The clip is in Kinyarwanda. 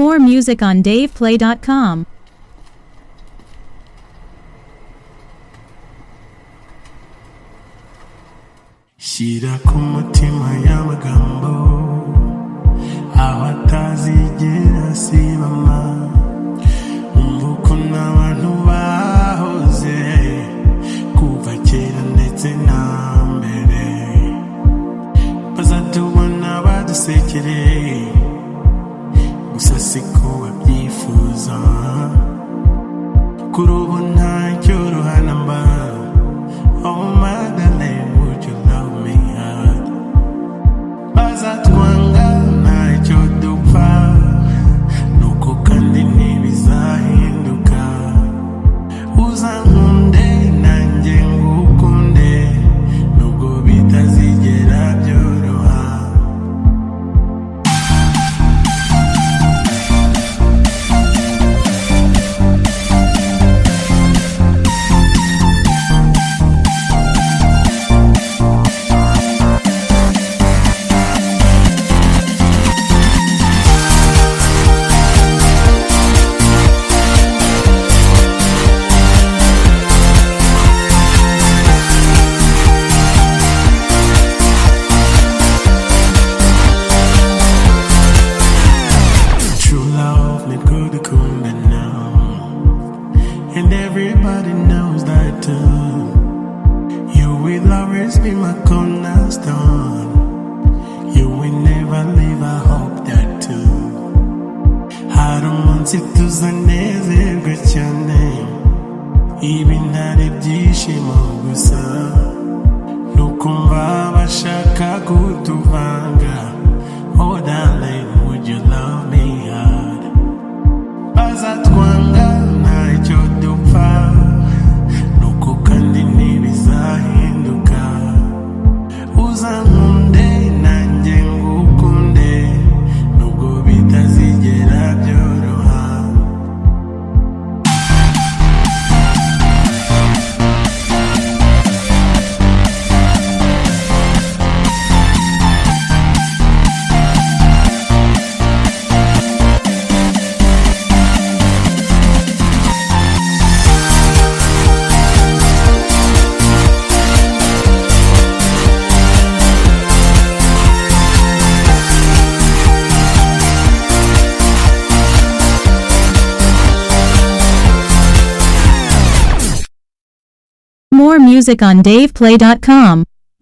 More music on DavePlay.com. Shira ku mutima y'amagambo aho atazigera asibama, umvuko n'abantu bahoze kuva kera ndetse na mbere, bazatubona badusekere gusa siko babyifuza, kuri ubu ntacyo ruhanamba. Oh my darling, would you love me hard? Bazatwanga ntacyo dupfa, nuko kandi ntibizahinduka. Uzankunde nanjye ngukunde, nubwo bitazigera byoroha. And everybody knows that too. You will always be my cornerstone. You will never leave, I hope that too. Hari umunsi tuzanezerwa cyane, ibi ntari byishimo gusa, nukumva bashaka kutuvanga. Oh darling, would you love me hard? Bazatwanga ntacyo dupfa, nuko kandi ntibizahinduka. Uzankunde nanjye ngukunde, nubwo bitazigera byoroha. More music on DavePlay.com.